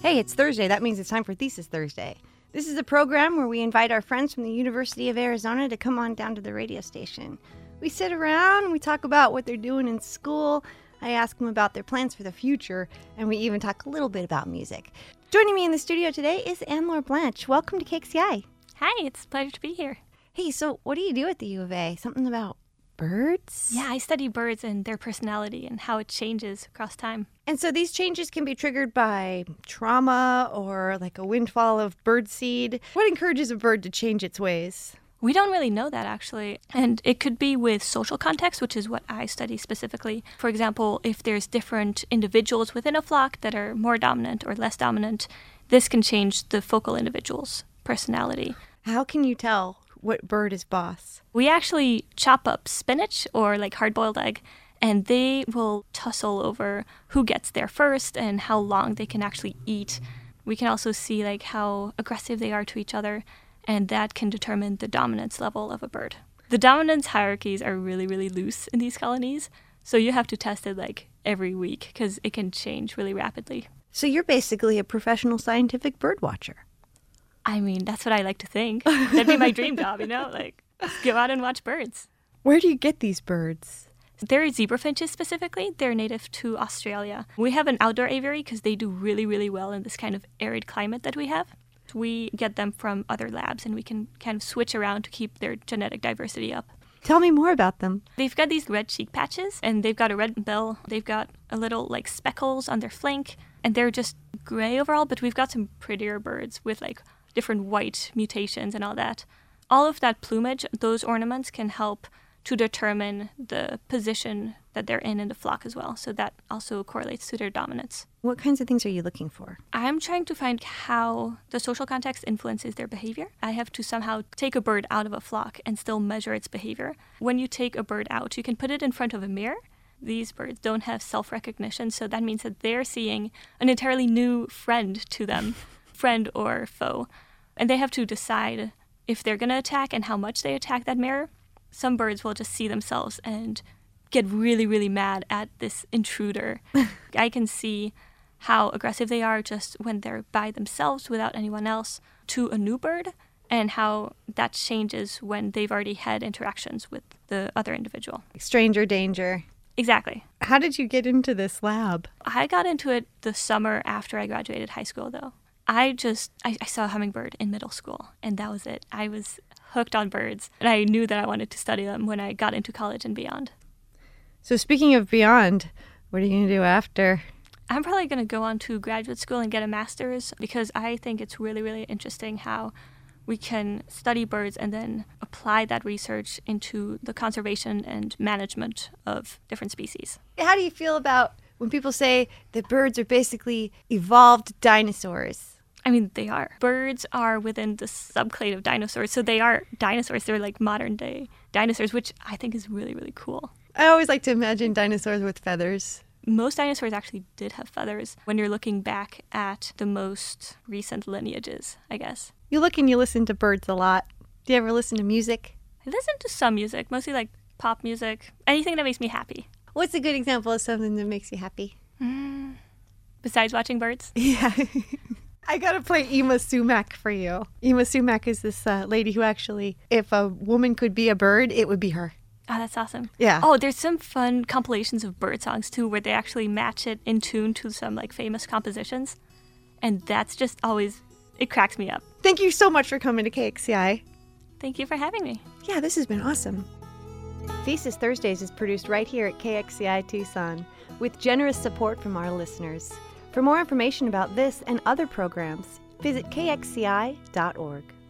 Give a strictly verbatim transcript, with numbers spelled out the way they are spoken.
Hey, it's Thursday. That means it's time for Thesis Thursday. This is a program where we invite our friends from the University of Arizona to come on down to the radio station. We sit around, we talk about what they're doing in school. I ask them about their plans for the future, and we even talk a little bit about music. Joining me in the studio today is Anne-Laure Blanche. Welcome to K X C I. Hi, it's a pleasure to be here. Hey, so what do you do at the U of A? Something about birds? Yeah, I study birds and their personality and how it changes across time. And so these changes can be triggered by trauma or like a windfall of birdseed. What encourages a bird to change its ways? We don't really know that, actually. And it could be with social context, which is what I study specifically. For example, if there's different individuals within a flock that are more dominant or less dominant, this can change the focal individual's personality. How can you tell what bird is boss? We actually chop up spinach or like hard-boiled egg, and they will tussle over who gets there first and how long they can actually eat. We can also see like how aggressive they are to each other, and that can determine the dominance level of a bird. The dominance hierarchies are really, really loose in these colonies, so you have to test it like every week because it can change really rapidly. So you're basically a professional scientific bird watcher. I mean, that's what I like to think. That'd be my dream job, you know? Like, just go out and watch birds. Where do you get these birds? They're zebra finches specifically. They're native to Australia. We have an outdoor aviary because they do really, really well in this kind of arid climate that we have. We get them from other labs, and we can kind of switch around to keep their genetic diversity up. Tell me more about them. They've got these red cheek patches, and they've got a red bill. They've got a little, like, speckles on their flank, and they're just gray overall, but we've got some prettier birds with, like, different white mutations and all that. All of that plumage, those ornaments can help to determine the position that they're in in the flock as well. So that also correlates to their dominance. What kinds of things are you looking for? I'm trying to find how the social context influences their behavior. I have to somehow take a bird out of a flock and still measure its behavior. When you take a bird out, you can put it in front of a mirror. These birds don't have self-recognition, so that means that they're seeing an entirely new friend to them, friend or foe. And they have to decide if they're going to attack and how much they attack that mirror. Some birds will just see themselves and get really, really mad at this intruder. I can see how aggressive they are just when they're by themselves without anyone else to a new bird, and how that changes when they've already had interactions with the other individual. Stranger danger. Exactly. How did you get into this lab? I got into it the summer after I graduated high school, though. I just, I, I saw a hummingbird in middle school, and that was it. I was hooked on birds, and I knew that I wanted to study them when I got into college and beyond. So speaking of beyond, what are you going to do after? I'm probably going to go on to graduate school and get a master's because I think it's really, really interesting how we can study birds and then apply that research into the conservation and management of different species. How do you feel about when people say that birds are basically evolved dinosaurs? I mean, they are. Birds are within the subclade of dinosaurs, so they are dinosaurs. They're like modern-day dinosaurs, which I think is really, really cool. I always like to imagine dinosaurs with feathers. Most dinosaurs actually did have feathers when you're looking back at the most recent lineages, I guess. You look and you listen to birds a lot. Do you ever listen to music? I listen to some music, mostly like pop music, anything that makes me happy. What's a good example of something that makes you happy? Mm. Besides watching birds? Yeah. I gotta play Yma Sumac for you. Yma Sumac is this uh, lady who actually, if a woman could be a bird, it would be her. Oh, that's awesome. Yeah. Oh, there's some fun compilations of bird songs, too, where they actually match it in tune to some, like, famous compositions. And that's just always, it cracks me up. Thank you so much for coming to K X C I. Thank you for having me. Yeah, this has been awesome. Thesis Thursdays is produced right here at K X C I Tucson, with generous support from our listeners. For more information about this and other programs, visit K X C I dot org.